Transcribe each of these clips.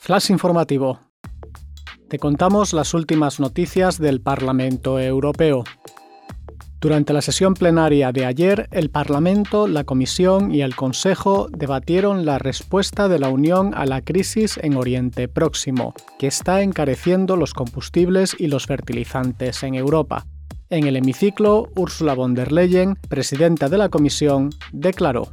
Flash informativo. Te contamos las últimas noticias del Parlamento Europeo. Durante la sesión plenaria de ayer, el Parlamento, la Comisión y el Consejo debatieron la respuesta de la Unión a la crisis en Oriente Próximo, que está encareciendo los combustibles y los fertilizantes en Europa. En el hemiciclo, Ursula von der Leyen, presidenta de la Comisión, declaró: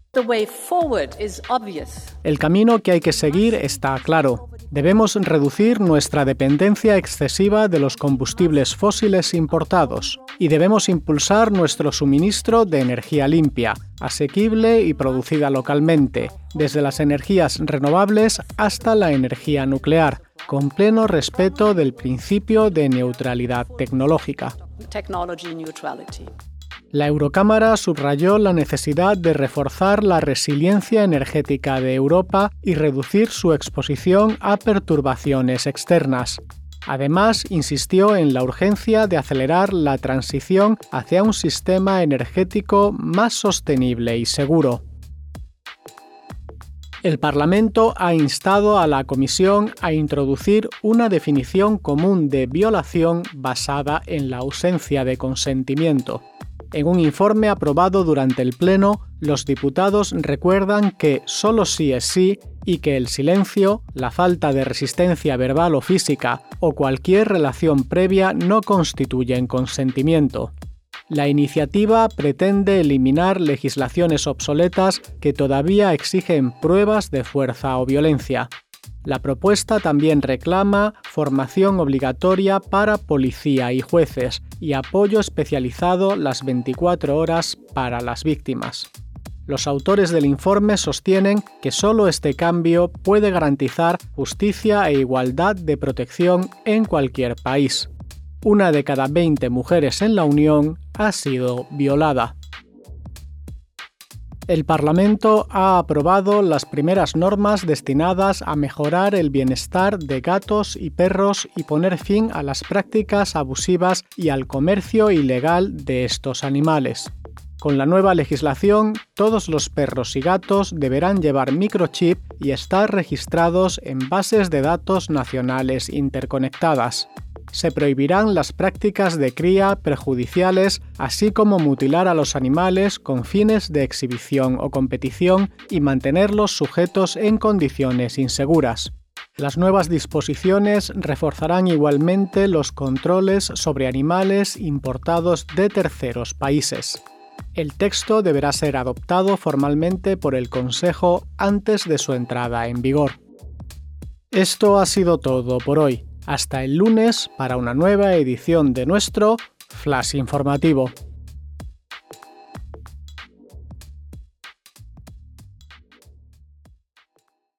"El camino que hay que seguir está claro. Debemos reducir nuestra dependencia excesiva de los combustibles fósiles importados y debemos impulsar nuestro suministro de energía limpia, asequible y producida localmente, desde las energías renovables hasta la energía nuclear, con pleno respeto del principio de neutralidad tecnológica". La Eurocámara subrayó la necesidad de reforzar la resiliencia energética de Europa y reducir su exposición a perturbaciones externas. Además, insistió en la urgencia de acelerar la transición hacia un sistema energético más sostenible y seguro. El Parlamento ha instado a la Comisión a introducir una definición común de violación basada en la ausencia de consentimiento. En un informe aprobado durante el Pleno, los diputados recuerdan que solo sí es sí y que el silencio, la falta de resistencia verbal o física o cualquier relación previa no constituyen consentimiento. La iniciativa pretende eliminar legislaciones obsoletas que todavía exigen pruebas de fuerza o violencia. La propuesta también reclama formación obligatoria para policía y jueces y apoyo especializado las 24 horas para las víctimas. Los autores del informe sostienen que solo este cambio puede garantizar justicia e igualdad de protección en cualquier país. 1 de cada 20 mujeres en la Unión ha sido violada. El Parlamento ha aprobado las primeras normas destinadas a mejorar el bienestar de gatos y perros y poner fin a las prácticas abusivas y al comercio ilegal de estos animales. Con la nueva legislación, todos los perros y gatos deberán llevar microchip y estar registrados en bases de datos nacionales interconectadas. Se prohibirán las prácticas de cría perjudiciales, así como mutilar a los animales con fines de exhibición o competición y mantenerlos sujetos en condiciones inseguras. Las nuevas disposiciones reforzarán igualmente los controles sobre animales importados de terceros países. El texto deberá ser adoptado formalmente por el Consejo antes de su entrada en vigor. Esto ha sido todo por hoy. Hasta el lunes para una nueva edición de nuestro Flash informativo.